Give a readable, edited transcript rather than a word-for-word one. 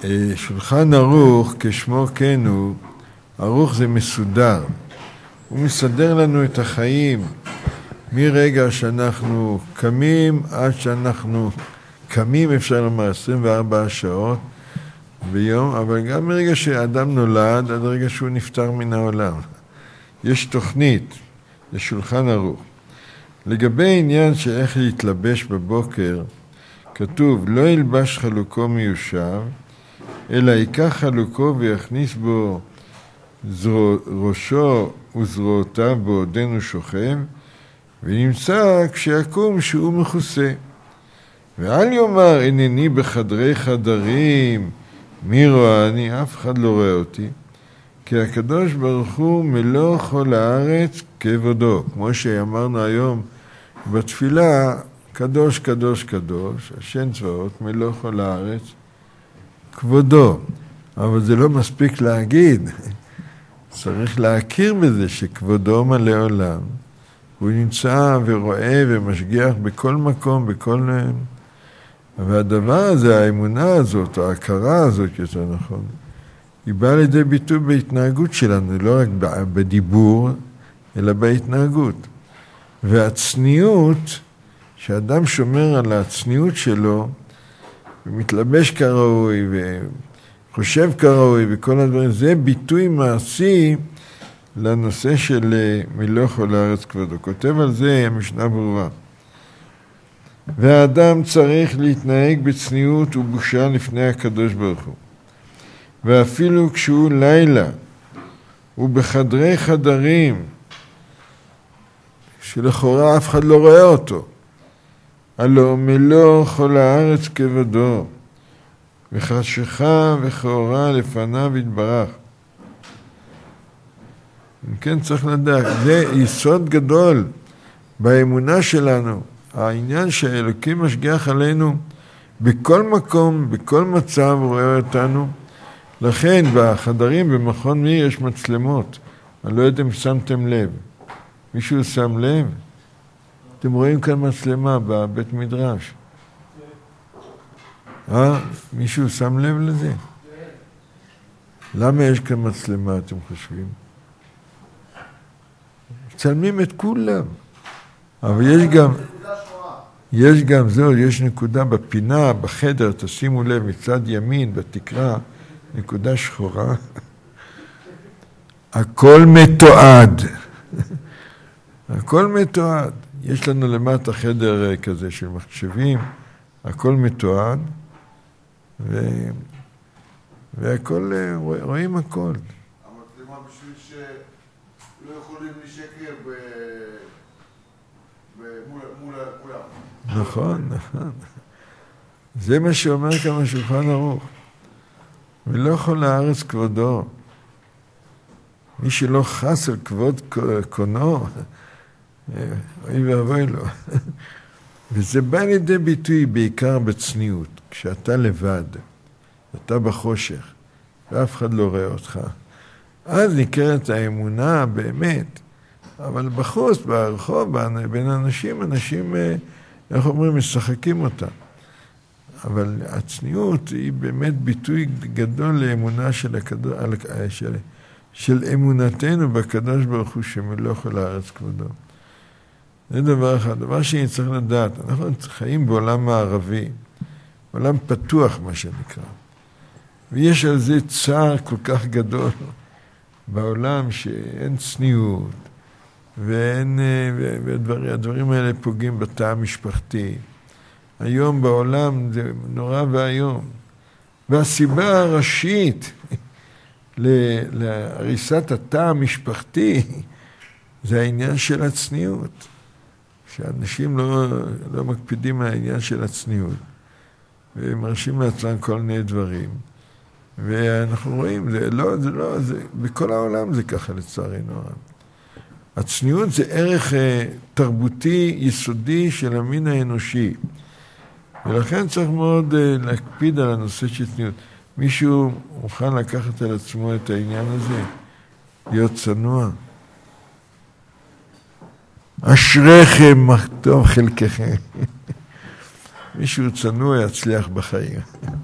שולחן ערוך, כשמו כן הוא, ערוך זה מסודר. הוא מסדר לנו את החיים מרגע שאנחנו קמים עד שאנחנו קמים, אפשר לומר 24 שעות ביום, אבל גם מרגע שאדם נולד עד רגע שהוא נפטר מן העולם. יש תוכנית, זה שולחן ערוך. לגבי עניין שאיך להתלבש בבוקר, כתוב, לא ילבש חלוקו מיושב, אלא ייקח חלוקו ויכניס בו ראשו וזרועותיו בעודנו שוכב, ונמצא כשיקום שהוא מכוסה. ואל יאמר, אינני בחדרי חדרים, מי רואני? אף אחד לא רואה אותי. כי הקדוש ברוך הוא מלוא כל הארץ כבודו. כמו שאמרנו היום בתפילה, קדוש קדוש קדוש, השם צבאות, מלוא כל הארץ כבודו. אבל זה לא מספיק להגיד. צריך להכיר בזה שכבודו מלא עולם. הוא נמצא ורואה ומשגיח בכל מקום, בכל... והדבר הזה, האמונה הזאת, ההכרה הזאת, יותר נכון, היא באה לידי ביטוי בהתנהגות שלנו, לא רק בדיבור, אלא בהתנהגות. והצניעות, שאדם שומר על הצניעות שלו, ומתלבש כראוי, וחושב כראוי, וכל הדברים, זה ביטוי מעשי לנושא של מלוא כל הארץ כבודו. כותב על זה המשנה ברורה. והאדם צריך להתנהג בצניעות ובושה לפני הקדוש ברוך הוא. ואפילו כשהוא לילה, ובחדרי חדרים, שלכאורה אף אחד לא רואה אותו, הלא מלוא כל הארץ כבודו, וחשכה וכאורה לפניו יתברך. כן, צריך לדעת, זה יסוד גדול באמונה שלנו, העניין שהאלוקים משגיח עלינו בכל מקום, בכל מצב רואה אותנו. לכן בחדרים במכון מאיר יש מצלמות. אני לא יודע אם שמתם לב. מישהו שם לב? אתם רואים כאן מצלמה בבית מדרש. מישהו שם לב לזה? למה יש כאן מצלמה, אתם חושבים? מצלמים את כולם. אבל יש גם זהו, יש נקודה בפינה, בחדר, תשימו לב, מצד ימין, בתקרה, נקודה שחורה. הכל מתועד. הכל מתועד. יש לנו למטה חדר כזה של מחשבים, הכל מתועד, והכל, רואים הכל. המצלמה בשביל שלא יכולים לשקר מול כולם. נכון, נכון. זה מה שאומר כאן השולחן ערוך. ולא כל הארץ כבודו. מי שלא חס על כבוד קונו, אוי ואבוי לו. וזה בא לידי ביטוי בעיקר בצניעות. כשאתה לבד, אתה בחושך, ואף אחד לא רואה אותך. אז ניכרת האמונה באמת. אבל בחוץ, ברחוב, בין אנשים, איך אומרים, משחקים אותה. אבל הצניעות היא באמת ביטוי גדול לאמונה של אמונתנו בקדוש ברוך הוא שמלוא כל הארץ כבודו. זה דבר אחד. דבר שאני צריך לדעת, אנחנו חיים בעולם מערבי, עולם פתוח מה שנקרא. ויש על זה צער כל כך גדול בעולם שאין צניעות, והדברים האלה פוגעים בתא המשפחתי. היום בעולם זה נורא והיום. והסיבה הראשית להריסת התא המשפחתי זה העניין של הצניעות. שאנשים לא מקפידים על העניין של הצניעות. ומרשים לעצמם כל מיני דברים. ואנחנו רואים, בכל העולם זה ככה לצערנו הרב. הצניעות זה ערך תרבותי יסודי של המין האנושי. ולכן צריך מאוד להקפיד על הנושא של צניעות. מישהו מוכן לקחת על עצמו את העניין הזה? להיות צנוע. אשריכם מה טוב חלקכם. מישהו צנוע יצליח בחיים.